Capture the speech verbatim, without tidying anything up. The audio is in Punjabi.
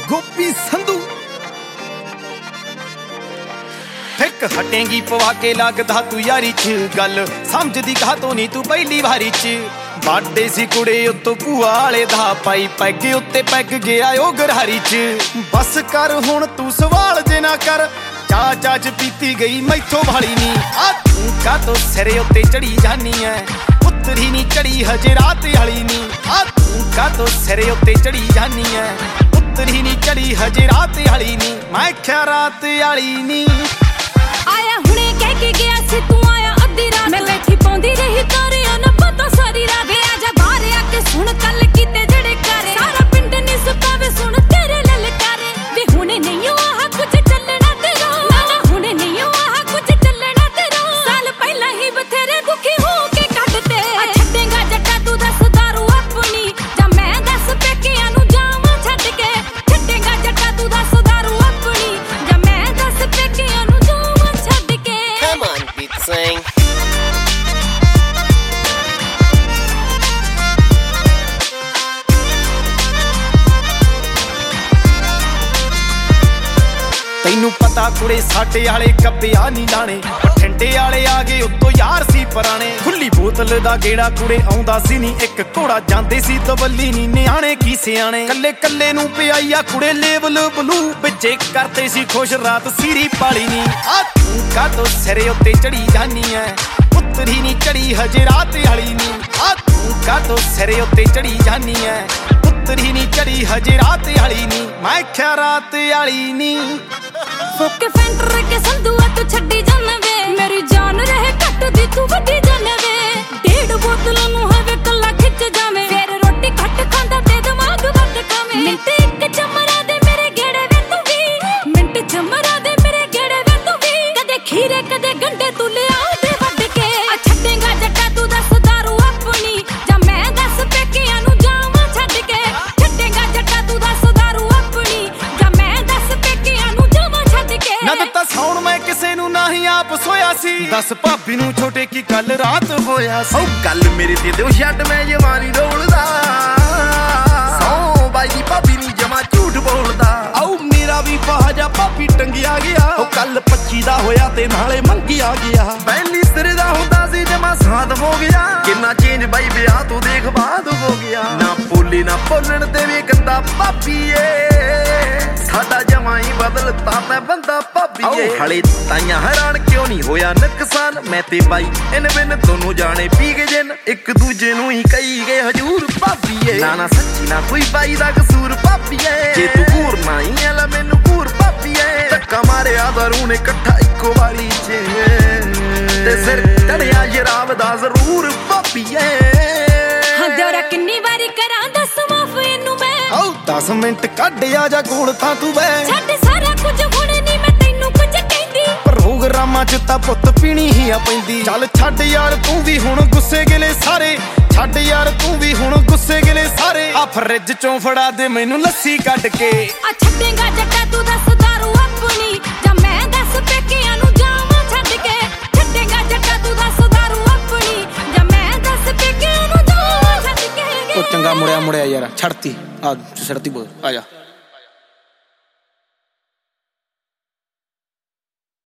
ਗੋਪੀ ਸੰਧੂ ਫਿੱਕ ਹਟੇਂਗੀ ਪਵਾ ਕੇ ਲੱਗਦਾ ਤੂੰ ਯਾਰੀ ਚ ਗੱਲ ਸਮਝਦੀ ਕਾਹਤੋਂ ਨਹੀਂ ਤੂੰ ਪਹਿਲੀ ਵਾਰੀ ਚ ਬਾਡੇ ਸੀ ਕੁੜੇ ਉੱਤੋਂ ਭੂਆ ਵਾਲੇ ਦਾ ਪਾਈ ਪੈਗ ਉੱਤੇ ਪੈਗ ਗਿਆ ਉਹ ਗਰਹਾਰੀ ਚ ਬਸ ਕਰ ਹੁਣ ਤੂੰ ਸਵਾਲ ਜੇ ਨਾ ਕਰ ਚਾ ਚਾ ਚ ਪੀਤੀ ਗਈ ਮੈਥੋਂ ਵਾਲੀ ਨੀ ਆ ਤੂੰ ਕਾਹਤੋਂ ਸਿਰੇ ਉੱਤੇ ਚੜੀ ਜਾਨੀ ਐ ਉਤਰੀ ਨੀ ਚੜੀ ਹਜੇ ਰਾਤ ਵਾਲੀ ਨੀ ਆ ਤੂੰ ਕਾਹਤੋਂ ਸਿਰੇ ਉੱਤੇ ਚੜੀ ਜਾਨੀ ਐ ਉਤਰੀ ਨੀ ਚੜੀ ਹਜੇ ਰਾਤ ਵਾਲੀ ਨੀ ਮੈਂ ਕਿਹਾ ਰਾਤ ਵਾਲੀ ਨੀ ਆਇਆ ਹੁਣੇ ਕਹਿ ਕੇ ਗਿਆ ਸੀ ਤੂੰ ਆਇਆ ਅੱਧੀ ਰਾਤ ਮੈਂ ਬੈਠੀ ਪਾਉਂਦੀ ਰਹੀ ਤਾਰਿਆਂ ਨਾ ਪਤਾ ਸਾਰੀ ਰਾਤ ਵੇ ਆਜਾ ਬਾਹਰ ਆ ਕੇ ਸੁਣ ਕੱਲ ਕੀਤੇ ਜਿਹੜੇ ਕਰੇ ਸਾਰਾ ਪਿੰਡ ਨੀ ਸੁੱਤਾ ਵੇ ਸੁਣ ਤੇਰੇ ਲਲਕਾਰੇ ਵੇ ਹੁਣੇ ਨਹੀਂ ਆਹ ਕੁਝ ਚੱਲਣਾ ਤੇਰਾ ਨਾ ਹੁਣੇ ਨਹੀਂ ਆਹ ਕੁਝ ਚੱਲਣਾ ਤੇਰਾ ਸਾਲ ਪਹਿਲਾਂ ਹੀ ਬਥੇਰੇ ਦੁਖੀ ਹੋ ਕੇ ਕੱਢਤੇ ਛੱਡੇਗਾ ਜੱਟਾ ਤੂੰ ਦੱਸ ਦਾਰੂ ਆਪਣੀ ਜਾਂ ਮੈਂ ਦੱਸ ਪੇਕਿਆਂ ਨੂੰ ਜਾਵਾਂ ਛੱਡ ਕੇ ਛੱਡੇਗਾ ਜੱਟਾ ਤੂੰ ਦੱਸ ਦਾਰੂ ਆਪਣੀ ਜਾਂ ਮੈਂ ਦੱਸ ਪੇਕਿਆਂ ਨੂੰ ਜਾਵਾਂ ਛੱਡ ਕੇ Come on, beat sing. ਤੈਨੂੰ ਪਤਾ ਕੁੜੇ ਸਾਡੇ ਵਾਲੇ ਕੱਬਿਆ ਨਹੀਂ ਲਾਣੇ ਠੰਡੇ ਵਾਲੇ ਆ ਗਏ ਉੱਤੋਂ ਯਾਰ ਸੀ ਪੁਰਾਣੇ ਖੁੱਲੀ ਬੋਤਲ ਦਾ ਗੇੜਾ ਕੁੜੇ ਆਉਂਦਾ ਸੀ ਨਹੀਂ ਇੱਕ ਘੋੜਾ ਜਾਂਦੇ ਸੀ ਤਵੱਲੀ ਨਹੀਂ ਨਿਆਣੇ ਕੀ ਸਿਆਣੇ ਕੱਲੇ ਕੱਲੇ ਨੂੰ ਪਿਆਈਆ ਕੁੜੇ ਲੇਵਲ ਬਲੂ ਵਿੱਚੇ ਕਰਦੇ ਸੀ ਖੁਸ਼ ਰਾਤ ਸੀਰੀ ਪਾਲੀ ਨਹੀਂ ਆ ਤੂੰ ਕਾਹਤੋਂ ਸਿਰੇ ਉੱਤੇ ਚੜੀ ਜਾਨੀ ਐ ਉਤਰੀ ਨਹੀਂ ਚੜੀ ਹਜੇ ਰਾਤ ਵਾਲੀ ਨਹੀਂ ਆ ਤੂੰ ਕਾਹਤੋਂ ਸਿਰੇ ਉੱਤੇ ਚੜੀ ਜਾਨੀ ਐ ਉਤਰੀ ਨਹੀਂ ਚੜੀ ਹਜੇ ਰਾਤ ਵਾਲੀ ਨਹੀਂ ਮੈਂ ਕਿਹਾ ਰਾਤ ਵਾਲੀ ਨਹੀਂ ਫੁੱਕ ਫੈਂਟਰ ਕੇ ਸੰਧੂਆ ਤੂੰ ਛੱਡੀ ਜਾਣਾ ਵੇ ਮੇਰੀ ਜਾਨ ਰਹੇ ਘੱਟਦੀ ਤੂੰ ਵੱਡੀ ਜਾਣਾ ਵੇ ਡੇਢ ਬੋਤਲਾਂ ਨੂੰ ਹਵੇ ਕੱਲਾ ਖਿੱਚ ਜਾਵੇਂ ਫੇਰ ਰੋਟੀ ਘੱਟ ਖਾਂਦਾ ਤੇ ਦਿਮਾਗ ਵੱਧ ਖਾਵੇਂ ਮਿੰਟ ਇੱਕ ਚਮਰਾ ਦੇ ਮੇਰੇ ਗੇੜੇ ਵੇ ਤੂੰ ਵੀ ਮਿੰਟ ਚਮਰਾ ਦੇ ਮੇਰੇ ਗੇੜੇ ਵੇ ਤੂੰ ਵੀ ਕਦੇ ਖੀਰੇ ਕਦੇ ਗੰਡੇ ਤੂੰ ਲਿਆ ਦੇ ਵੱਢ ਕੇ ਆ ਛੱਡੇਗਾ ਜੱਟਾ ਤੂੰ ਦੱਸ ਦਾਰੂ ਆਪਣੀ ਜਾਂ ਮੈਂ ਦੱਸ ਪੇਕਿਆਂ ਨੂੰ ਜਾਵਾਂ ਛੱਡ ਕੇ ਛੱਡੇਗਾ ਜੱਟਾ ਤੂੰ ਦੱਸ ਦਾਰੂ ਆਪਣੀ ਜਾਂ ਮੈਂ ਦੱਸ ਪੇਕਿਆਂ ਨੂੰ ਜਾਵਾਂ ਛੱਡ ਕੇ ਨਾ ਦਿੱਤਾ ਸੌਣ ਮੈਂ ਕਿਸੇ ਨੂੰ ਨਾ ਹੀ ਆਪ ਸੋਇਆ ਸੀ ਦੱਸ ਭਾਬੀ ਨੂੰ ਛੋਟੇ ਕੀ ਕੱਲ ਰਾਤ ਹੋਇਆ ਸੀ ਉਹ ਗੱਲ ਮੇਰੇ ਤੇ ਦਿਓ ਛੱਡ ਮੈਂ ਜਵਾਨੀ ਡੋਲਦਾ ਸੌ ਬਾਈ ਦੀ ਭਾਬੀ ਨਹੀਂ ਜਮਾ ਝੂਠ ਬੋਲਦਾ ਆਉ ਮੇਰਾ ਵੀ ਬਾਜਾ ਭਾਬੀ ਟੰਗਿਆ ਗਿਆ ਉਹ ਕੱਲ ਪੱਚੀ ਦਾ ਹੋਇਆ ਤੇ ਨਾਲੇ ਮੰਗਿਆ ਗਿਆ ਪਹਿਲੀ ਸਿਰ ਦਾ ਹੁੰਦਾ ਸੀ ਜਮਾ ਸਾਥ ਹੋ ਗਿਆ ਕਿੰਨਾ ਚੇਂਜ ਬਾਈ ਵਿਆਹ ਤੋਂ ਦੇਖ ਬਾਅਦ ਹੋ ਗਿਆ ਨਾ ਬੋਲੀ ਨਾ ਬੋਲਣ ਤੇ ਵੀ ਗੰਦਾ ਭਾਬੀ ਏ ਸਾਡਾ ਜਮਾ ਹੀ ਬਦਲਤਾ ਮੈਂ ਬੰਦਾ ਭਾਬੀ ਏ ਹਲੇ ਤਾਈਆਂ ਹੈਰਾਨ ਕਿਉਂ ਨਹੀਂ ਹੋਇਆ ਨੁਕਸਾਨ ਮੈਂ ਤੇ ਬਾਈ ਇਨ ਬਿਨ ਦੋਨੋਂ ਜਾਣੇ ਪੀ ਗਏ ਜਿੰਨ ਇੱਕ ਦੂਜੇ ਨੂੰ ਹੀ ਕਹੀ ਗਏ ਹਜੂਰ ਭਾਬੀ ਏ ਨਾ ਨਾ ਸੱਚੀ ਨਾ ਕੋਈ ਬਾਈ ਦਾ ਕਸੂਰ ਭਾਬੀ ਏ ਜੇ ਤੂੰ ਘੂਰ ਨਾ ਹੀ ਐਲਾ ਮੈਨੂੰ ਘੂਰ ਭਾਬੀ ਏ ਧੱਕਾ ਮਾਰਿਆ ਦਾਰੂ ਨੇ ਇਕੱਠਾ ਇੱਕੋ ਵਾਲੀ ਚ ਤੇ ਸਿਰ ਚੜਿਆ ਸ਼ਰਾਬ ਦਾ ਜ਼ਰੂਰ ਭਾਬੀ ਏ ਹਾਂ ਦਿਓਰਾ ਕਿੰਨੀ ਵਾਰੀ ਕਰਾਂ ਦੱਸ ਮਾਫ ਇਹਨੂੰ ਮੈਂ ਆਉ ਦਸ ਮਿੰਟ ਕੱਢ ਆ ਜਾ ਕੋਲ ਤਾਂ ਤੂੰ ਬੈ ਛੱਡ ਸਾਰਾ ਕੁਝ ਹੁਣ ਨਹੀਂ ਮੈਂ ਤੈਨੂੰ ਕੁਝ ਕਹਿੰਦੀ ਪ੍ਰੋਗਰਾਮਾਂ ਚ ਤਾਂ ਪੁੱਤ ਪੀਣੀ ਹੀ ਆ ਪੈਂਦੀ ਚੱਲ ਛੱਡ ਯਾਰ ਤੂੰ ਵੀ ਹੁਣ ਗੁੱਸੇ ਗਿਲੇ ਸਾਰੇ ਛੱਡ ਯਾਰ ਤੂੰ ਵੀ ਹੁਣ ਗੁੱਸੇ ਗਿਲੇ ਸਾਰੇ ਆ ਫਰਿੱਜ ਚੋਂ ਫੜਾ ਦੇ ਮੈਨੂੰ ਲੱਸੀ ਕੱਢ ਕੇ ਆ ਛੱਡੇਗਾ ਜੱਟਾ ਤੂੰ ਦੱਸ ਦਾਰੂ ਆਪਣੀ ਜਾਂ ਮੈਂ ਦੱਸ ਪੇਕਿਆਂ ਨੂੰ ਜਾਵਾਂ ਛੱਡ ਕੇ ਛੱਡੇਗਾ ਜੱਟਾ ਤੂੰ ਦੱਸ ਦਾਰੂ ਆਪਣੀ ਜਾਂ ਮੈਂ ਦੱਸ ਪੇਕਿਆਂ ਨੂੰ ਜਾਵਾਂ ਛੱਡ ਕੇ ਉਹ ਚੰਗਾ ਮੁੜਿਆ ਮੁੜਿਆ ਯਾਰ ਛੱਡਤੀ ਆ ਛੱਡਤੀ ਬੋਲ ਆ ਜਾ